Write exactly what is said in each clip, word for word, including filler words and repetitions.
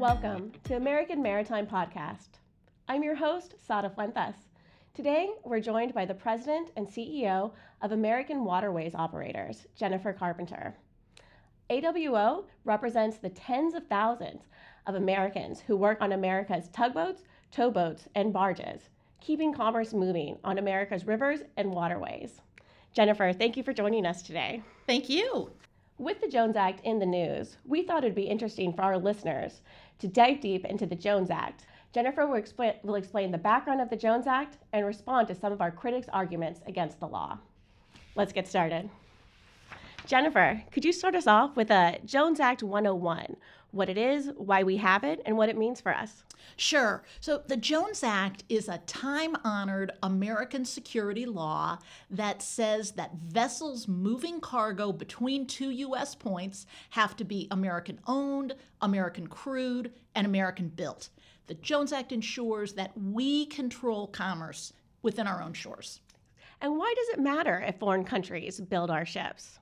Welcome to American Maritime Podcast. I'm your host, Sada Fuentes. Today, we're joined by the President and C E O of American Waterways Operators, Jennifer Carpenter. A W O represents the tens of thousands of Americans who work on America's tugboats, towboats, and barges, keeping commerce moving on America's rivers and waterways. Jennifer, thank you for joining us today. Thank you. With the Jones Act in the news, we thought it'd be interesting for our listeners to dive deep into the Jones Act. Jennifer will, expl- will explain the background of the Jones Act and respond to some of our critics' arguments against the law. Let's get started. Jennifer, could you start us off with a Jones Act one oh one, what it is, why we have it, and what it means for us? Sure. So the Jones Act is a time-honored American security law that says that vessels moving cargo between two U S points have to be American-owned, American-crewed, and American-built. The Jones Act ensures that we control commerce within our own shores. And why does it matter if foreign countries build our ships?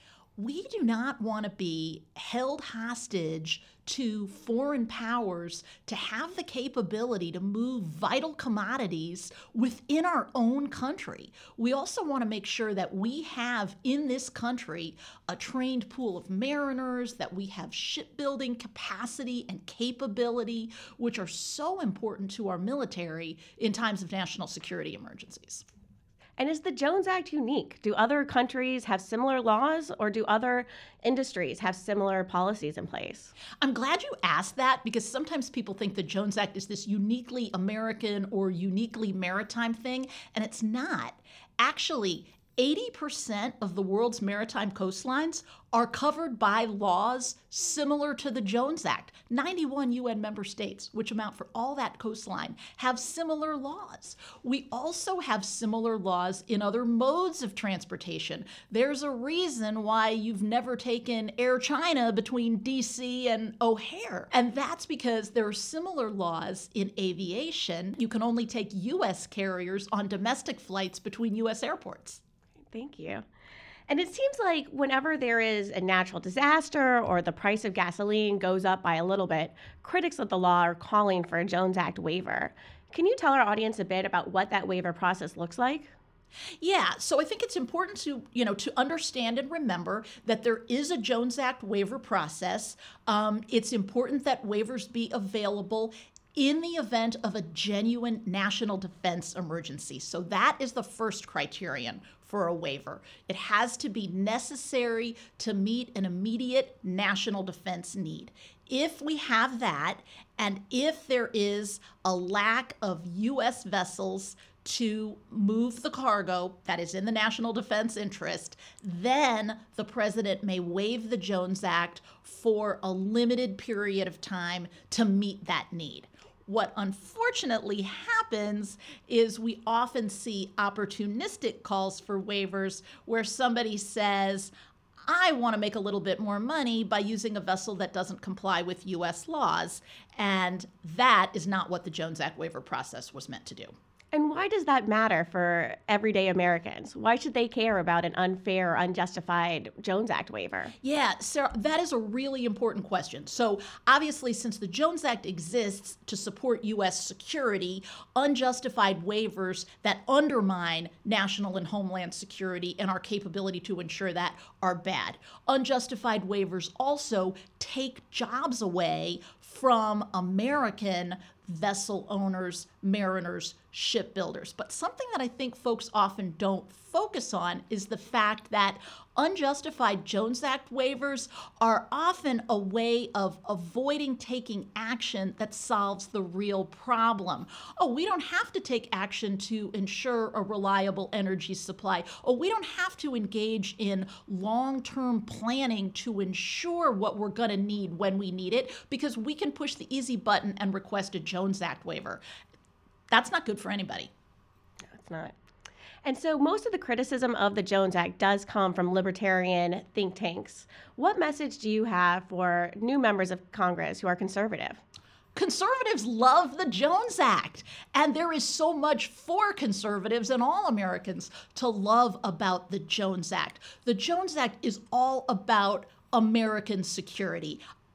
We do not want to be held hostage to foreign powers to have the capability to move vital commodities within our own country. We also want to make sure that we have in this country a trained pool of mariners, that we have shipbuilding capacity and capability, which are so important to our military in times of national security emergencies. And is the Jones Act unique? Do other countries have similar laws, or do other industries have similar policies in place? I'm glad you asked that, because sometimes people think the Jones Act is this uniquely American or uniquely maritime thing, and it's not. Actually, eighty percent of the world's maritime coastlines are covered by laws similar to the Jones Act. ninety-one U N member states, which amount for all that coastline, have similar laws. We also have similar laws in other modes of transportation. There's a reason why you've never taken Air China between D C and O'Hare. And that's because there are similar laws in aviation. You can only take U S carriers on domestic flights between U S airports. Thank you. And it seems like whenever there is a natural disaster or the price of gasoline goes up by a little bit, critics of the law are calling for a Jones Act waiver. Can you tell our audience a bit about what that waiver process looks like? Yeah, so I think it's important to, you know, to understand and remember that there is a Jones Act waiver process. Um, it's important that waivers be available in the event of a genuine national defense emergency. So that is the first criterion for a waiver. It has to be necessary to meet an immediate national defense need. If we have that, and if there is a lack of U S vessels to move the cargo that is in the national defense interest, then the president may waive the Jones Act for a limited period of time to meet that need. What unfortunately happens is we often see opportunistic calls for waivers where somebody says, I want to make a little bit more money by using a vessel that doesn't comply with U S laws. And that is not what the Jones Act waiver process was meant to do. And why does that matter for everyday Americans? Why should they care about an unfair or unjustified Jones Act waiver? Yeah, Sarah, that is a really important question. So obviously, since the Jones Act exists to support U S security, unjustified waivers that undermine national and homeland security and our capability to ensure that are bad. Unjustified waivers also take jobs away from American vessel owners, mariners, shipbuilders. But something that I think folks often don't focus on is the fact that unjustified Jones Act waivers are often a way of avoiding taking action that solves the real problem. Oh, we don't have to take action to ensure a reliable energy supply. Oh, we don't have to engage in long-term planning to ensure what we're going to need when we need it, because we can push the easy button and request a Jones Act waiver. That's not good for anybody. No, it's not. And so most of the criticism of the Jones Act does come from libertarian think tanks. What message do you have for new members of Congress who are conservative? Conservatives love the Jones Act, and there is so much for conservatives and all Americans to love about the Jones Act. The Jones Act is all about American security.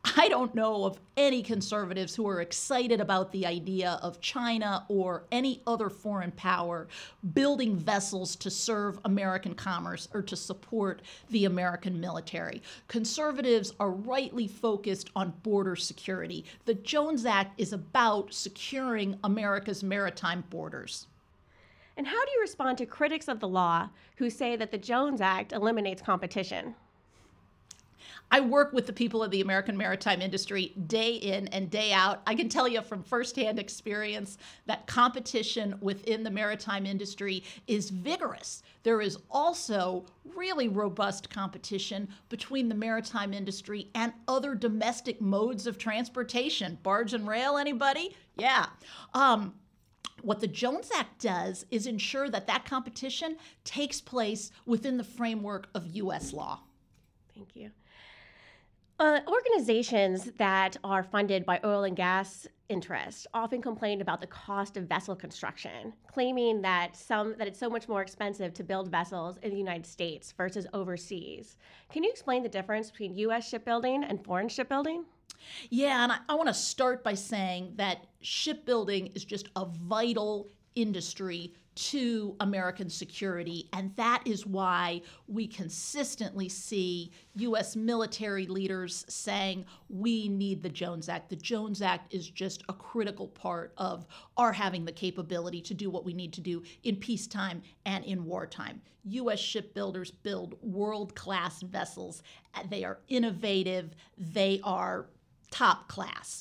I don't know of any conservatives who are excited about the idea of China or any other foreign power building vessels to serve American commerce or to support the American military. Conservatives are rightly focused on border security. The Jones Act is about securing America's maritime borders. And how do you respond to critics of the law who say that the Jones Act eliminates competition? I work with the people of the American maritime industry day in and day out. I can tell you from firsthand experience that competition within the maritime industry is vigorous. There is also really robust competition between the maritime industry and other domestic modes of transportation. Barge and rail, anybody? Yeah. Um, What the Jones Act does is ensure that that competition takes place within the framework of U S law. Thank you. Uh, organizations that are funded by oil and gas interests often complain about the cost of vessel construction, claiming that some that it's so much more expensive to build vessels in the United States versus overseas. Can you explain the difference between U S shipbuilding and foreign shipbuilding? Yeah, and I, I want to start by saying that shipbuilding is just a vital industry to American security, and that is why we consistently see U S military leaders saying we need the Jones Act. The Jones Act is just a critical part of our having the capability to do what we need to do in peacetime and in wartime. U S shipbuilders build world-class vessels. They are innovative. They are top class.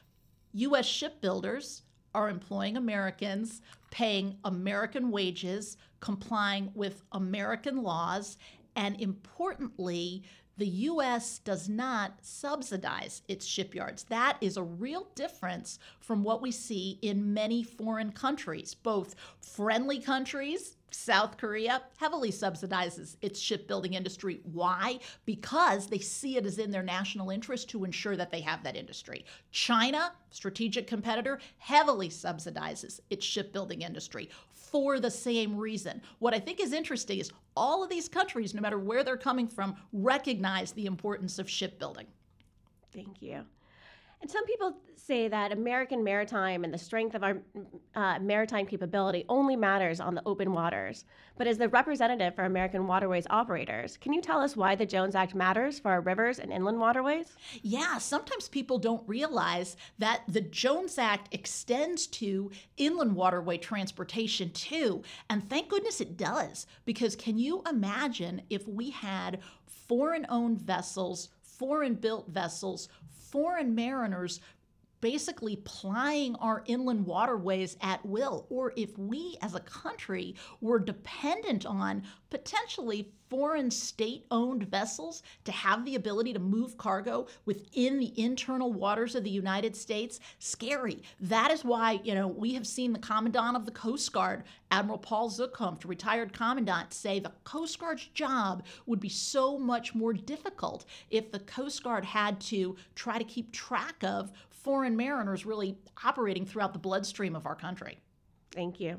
U S shipbuilders are employing Americans, paying American wages, complying with American laws, and importantly, the U S does not subsidize its shipyards. That is a real difference from what we see in many foreign countries. Both friendly countries, South Korea, heavily subsidizes its shipbuilding industry. Why? Because they see it as in their national interest to ensure that they have that industry. China, strategic competitor, heavily subsidizes its shipbuilding industry for the same reason. What I think is interesting is all of these countries, no matter where they're coming from, recognize the importance of shipbuilding. Thank you. And some people say that American maritime and the strength of our uh, maritime capability only matters on the open waters. But as the representative for American waterways operators, can you tell us why the Jones Act matters for our rivers and inland waterways? Yeah, sometimes people don't realize that the Jones Act extends to inland waterway transportation too. And thank goodness it does, because can you imagine if we had foreign-owned vessels, foreign-built vessels, foreign mariners basically plying our inland waterways at will, or if we as a country were dependent on potentially foreign state-owned vessels to have the ability to move cargo within the internal waters of the United States, scary. That is why, you know, we have seen the Commandant of the Coast Guard, Admiral Paul Zukunft, retired Commandant, say the Coast Guard's job would be so much more difficult if the Coast Guard had to try to keep track of foreign mariners really operating throughout the bloodstream of our country. Thank you.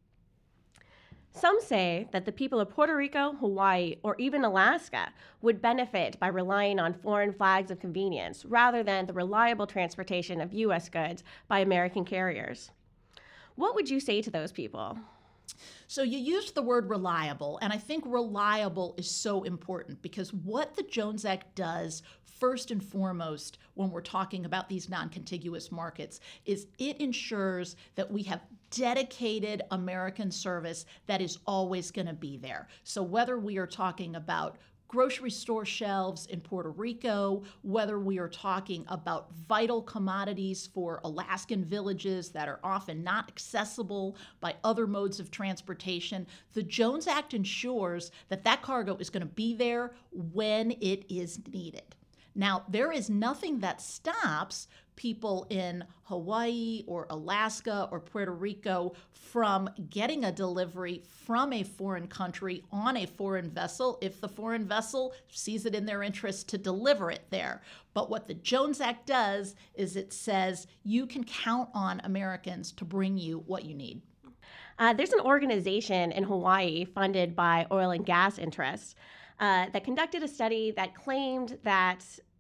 Some say that the people of Puerto Rico, Hawaii, or even Alaska would benefit by relying on foreign flags of convenience rather than the reliable transportation of U S goods by American carriers. What would you say to those people? So you used the word reliable, and I think reliable is so important because what the Jones Act does first and foremost when we're talking about these non-contiguous markets is it ensures that we have dedicated American service that is always going to be there. So whether we are talking about grocery store shelves in Puerto Rico, whether we are talking about vital commodities for Alaskan villages that are often not accessible by other modes of transportation, the Jones Act ensures that that cargo is going to be there when it is needed. Now, there is nothing that stops people in Hawaii or Alaska or Puerto Rico from getting a delivery from a foreign country on a foreign vessel if the foreign vessel sees it in their interest to deliver it there. But what the Jones Act does is it says you can count on Americans to bring you what you need. Uh, there's an organization in Hawaii funded by oil and gas interests uh, that conducted a study that claimed that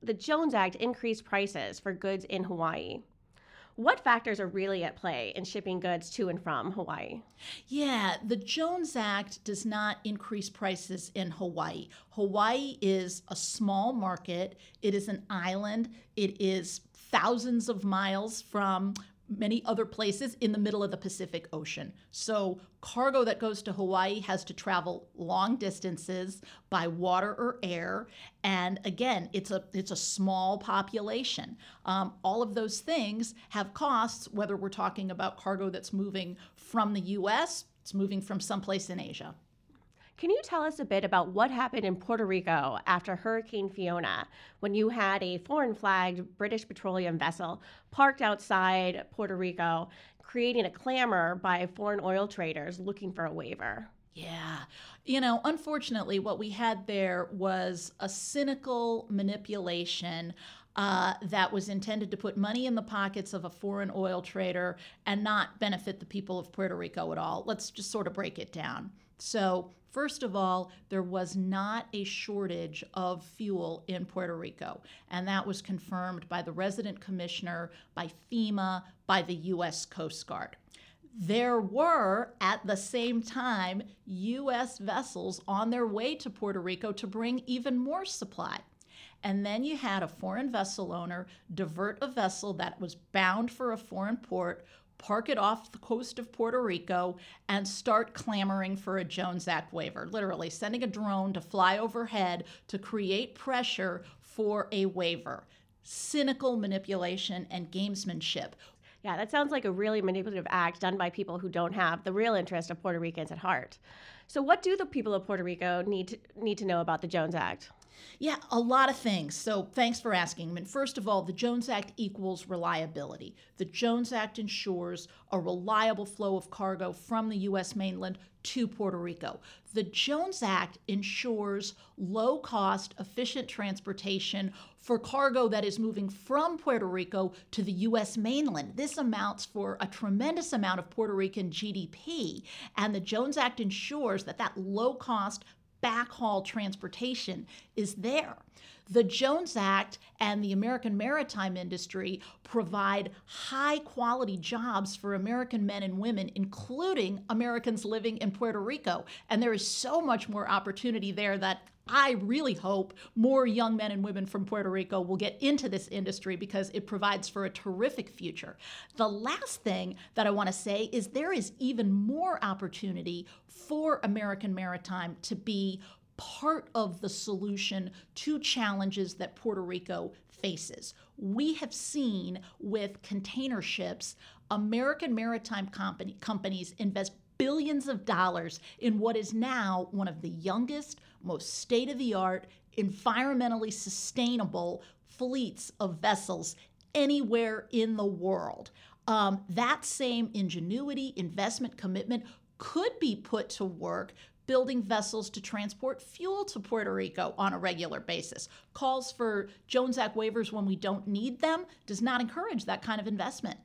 the Jones Act increased prices for goods in Hawaii. What factors are really at play in shipping goods to and from Hawaii? Yeah, the Jones Act does not increase prices in Hawaii. Hawaii is a small market. It is an island. It is thousands of miles from many other places in the middle of the Pacific Ocean. So cargo that goes to Hawaii has to travel long distances by water or air. And again, it's a it's a small population. Um, all of those things have costs, whether we're talking about cargo that's moving from the U S, it's moving from someplace in Asia. Can you tell us a bit about what happened in Puerto Rico after Hurricane Fiona, when you had a foreign-flagged British petroleum vessel parked outside Puerto Rico, creating a clamor by foreign oil traders looking for a waiver? Yeah. You know, unfortunately, what we had there was a cynical manipulation uh, that was intended to put money in the pockets of a foreign oil trader and not benefit the people of Puerto Rico at all. Let's just sort of break it down. So, first of all, there was not a shortage of fuel in Puerto Rico, and that was confirmed by the resident commissioner, by FEMA, by the U S Coast Guard. There were, at the same time, U S vessels on their way to Puerto Rico to bring even more supply. And then you had a foreign vessel owner divert a vessel that was bound for a foreign port, park it off the coast of Puerto Rico, and start clamoring for a Jones Act waiver, literally sending a drone to fly overhead to create pressure for a waiver. Cynical manipulation and gamesmanship. Yeah, that sounds like a really manipulative act done by people who don't have the real interest of Puerto Ricans at heart. So what do the people of Puerto Rico need to, need to know about the Jones Act? Yeah, a lot of things. So thanks for asking. I mean, first of all, the Jones Act equals reliability. The Jones Act ensures a reliable flow of cargo from the U S mainland to Puerto Rico. The Jones Act ensures low-cost, efficient transportation for cargo that is moving from Puerto Rico to the U S mainland. This amounts for a tremendous amount of Puerto Rican G D P, and the Jones Act ensures that that low-cost backhaul transportation is there. The Jones Act and the American maritime industry provide high-quality jobs for American men and women, including Americans living in Puerto Rico. And there is so much more opportunity there that I really hope more young men and women from Puerto Rico will get into this industry because it provides for a terrific future. The last thing that I want to say is there is even more opportunity for American maritime to be part of the solution to challenges that Puerto Rico faces. We have seen with container ships, American maritime company, companies invest billions of dollars in what is now one of the youngest, most state-of-the-art, environmentally sustainable fleets of vessels anywhere in the world. Um, that same ingenuity, investment, commitment could be put to work building vessels to transport fuel to Puerto Rico on a regular basis. Calls for Jones Act waivers when we don't need them does not encourage that kind of investment.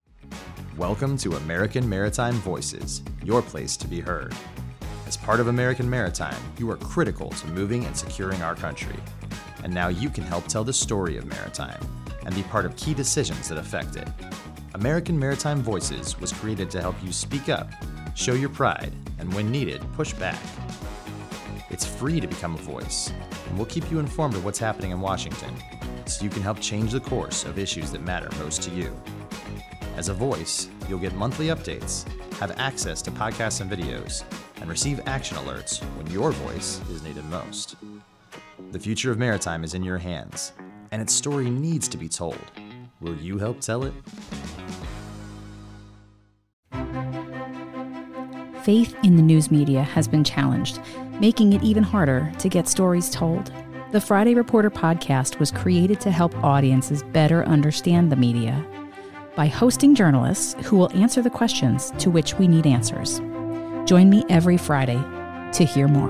Welcome to American Maritime Voices, your place to be heard. As part of American Maritime, you are critical to moving and securing our country. And now you can help tell the story of maritime and be part of key decisions that affect it. American Maritime Voices was created to help you speak up, show your pride, and when needed, push back. It's free to become a voice, and we'll keep you informed of what's happening in Washington, so you can help change the course of issues that matter most to you. As a voice, you'll get monthly updates, have access to podcasts and videos, and receive action alerts when your voice is needed most. The future of maritime is in your hands, and its story needs to be told. Will you help tell it? Faith in the news media has been challenged, making it even harder to get stories told. The Friday Reporter podcast was created to help audiences better understand the media by hosting journalists who will answer the questions to which we need answers. Join me every Friday to hear more.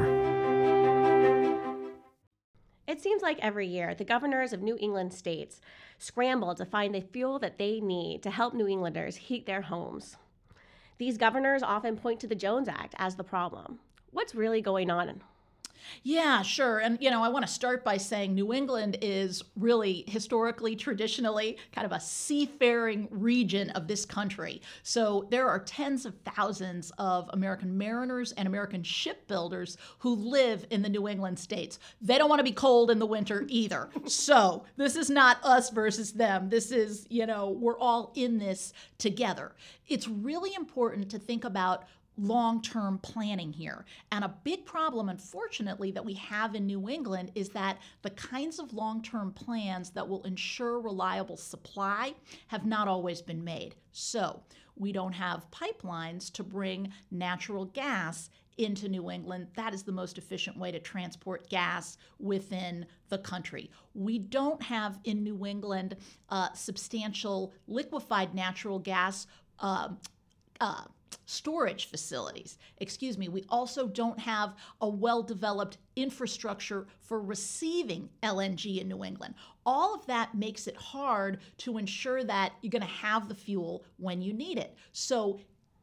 It seems like every year, the governors of New England states scramble to find the fuel that they need to help New Englanders heat their homes. These governors often point to the Jones Act as the problem. What's really going on? Yeah, sure. And, you know, I want to start by saying New England is really historically, traditionally, kind of a seafaring region of this country. So there are tens of thousands of American mariners and American shipbuilders who live in the New England states. They don't want to be cold in the winter either. So this is not us versus them. This is, you know, we're all in this together. It's really important to think about long-term planning here. And a big problem, unfortunately, that we have in New England is that the kinds of long-term plans that will ensure reliable supply have not always been made. So we don't have pipelines to bring natural gas into New England. That is the most efficient way to transport gas within the country. We don't have in New England uh, substantial liquefied natural gas uh, uh, storage facilities. Excuse me. We also don't have a well-developed infrastructure for receiving L N G in New England. All of that makes it hard to ensure that you're going to have the fuel when you need it. So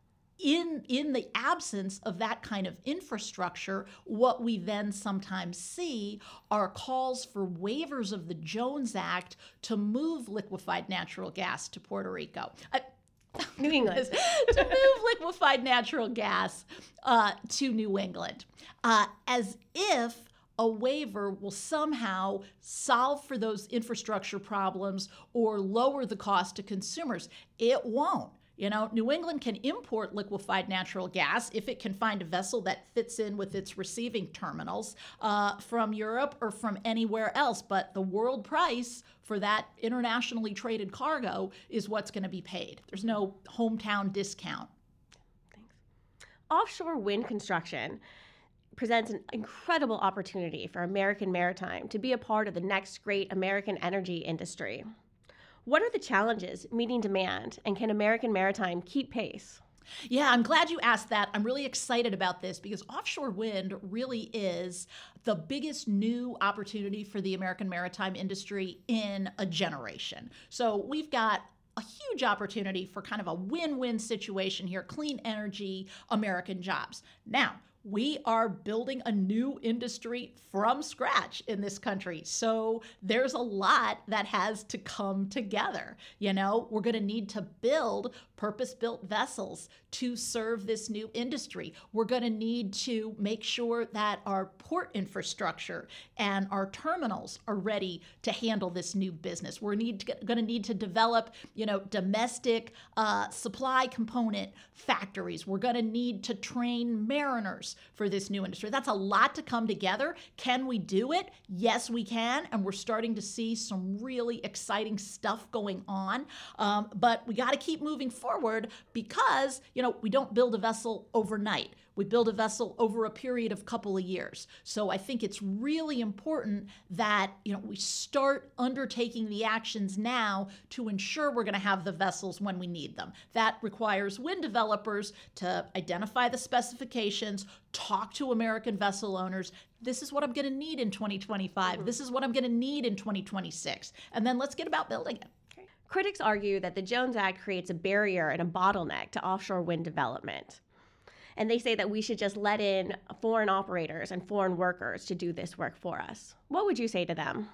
in, in the absence of that kind of infrastructure, what we then sometimes see are calls for waivers of the Jones Act to move liquefied natural gas to Puerto Rico. I, New England. to move liquefied natural gas uh, to New England, uh, as if a waiver will somehow solve for those infrastructure problems or lower the cost to consumers. It won't. You know, New England can import liquefied natural gas if it can find a vessel that fits in with its receiving terminals uh, from Europe or from anywhere else. But the world price for that internationally traded cargo is what's going to be paid. There's no hometown discount. Thanks. Offshore wind construction presents an incredible opportunity for American Maritime to be a part of the next great American energy industry. What are the challenges meeting demand, and can American Maritime keep pace? Yeah, I'm glad you asked that. I'm really excited about this because offshore wind really is the biggest new opportunity for the American maritime industry in a generation. So we've got a huge opportunity for kind of a win-win situation here, clean energy, American jobs. Now, we are building a new industry from scratch in this country. So there's a lot that has to come together. You know, we're going to need to build purpose-built vessels to serve this new industry. We're going to need to make sure that our port infrastructure and our terminals are ready to handle this new business. We're need to, going to need to develop, you know, domestic uh, supply component factories. We're going to need to train mariners for this new industry. That's a lot to come together. Can we do it? Yes, we can. And we're starting to see some really exciting stuff going on. Um, but we got to keep moving forward because, you know, we don't build a vessel overnight. We build a vessel over a period of couple of years. So I think it's really important that, you know, we start undertaking the actions now to ensure we're going to have the vessels when we need them. That requires wind developers to identify the specifications, talk to American vessel owners. This is what I'm going to need in twenty twenty-five. Mm-hmm. This is what I'm going to need in twenty twenty-six. And then let's get about building it. Critics argue that the Jones Act creates a barrier and a bottleneck to offshore wind development. And they say that we should just let in foreign operators and foreign workers to do this work for us. What would you say to them?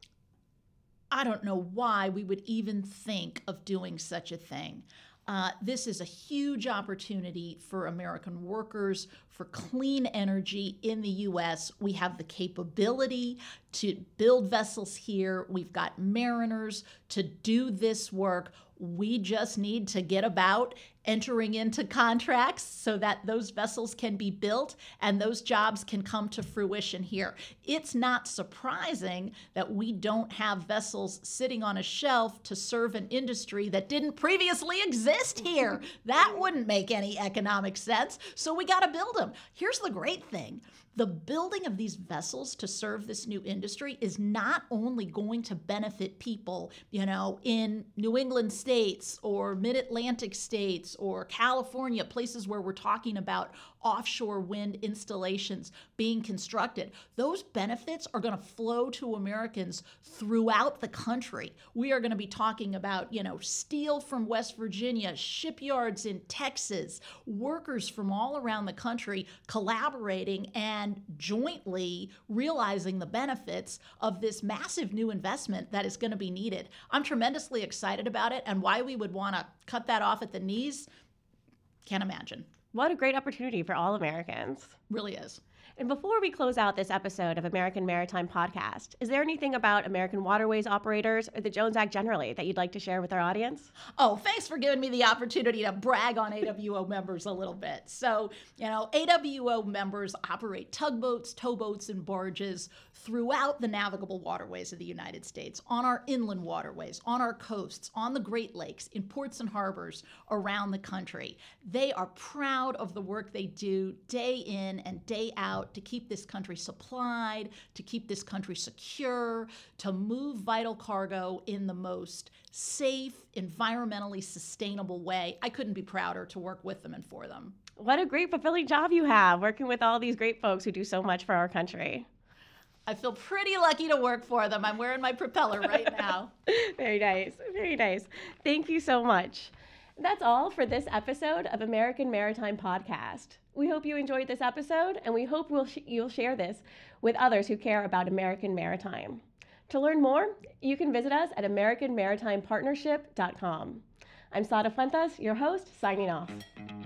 I don't know why we would even think of doing such a thing. Uh, this is a huge opportunity for American workers, for clean energy in the U S. We have the capability to build vessels here. We've got mariners to do this work. We just need to get about entering into contracts so that those vessels can be built and those jobs can come to fruition here. It's not surprising that we don't have vessels sitting on a shelf to serve an industry that didn't previously exist here. That wouldn't make any economic sense. So we got to build them. Here's the great thing. The building of these vessels to serve this new industry is not only going to benefit people, you know, in New England states or mid-Atlantic states States or California, places where we're talking about offshore wind installations being constructed, those benefits are going to flow to Americans throughout the country. We are going to be talking about, you know, steel from West Virginia, shipyards in Texas, workers from all around the country collaborating and jointly realizing the benefits of this massive new investment that is going to be needed. I'm tremendously excited about it, and why we would want to cut that off at the knees, can't imagine. What a great opportunity for all Americans. Really is. And before we close out this episode of American Maritime Podcast, is there anything about American waterways operators or the Jones Act generally that you'd like to share with our audience? Oh, thanks for giving me the opportunity to brag on A W O members a little bit. So, you know, A W O members operate tugboats, towboats, and barges throughout the navigable waterways of the United States, on our inland waterways, on our coasts, on the Great Lakes, in ports and harbors around the country. They are proud of the work they do day in and day out to keep this country supplied, to keep this country secure, to move vital cargo in the most safe, environmentally sustainable way. I couldn't be prouder to work with them and for them. What a great fulfilling job you have working with all these great folks who do so much for our country. I feel pretty lucky to work for them. I'm wearing my propeller right now. Very nice. Very nice. Thank you so much. That's all for this episode of American Maritime Podcast. We hope you enjoyed this episode, and we hope we'll sh- you'll share this with others who care about American maritime. To learn more, you can visit us at american maritime partnership dot com. I'm Sada Fuentes, your host, signing off.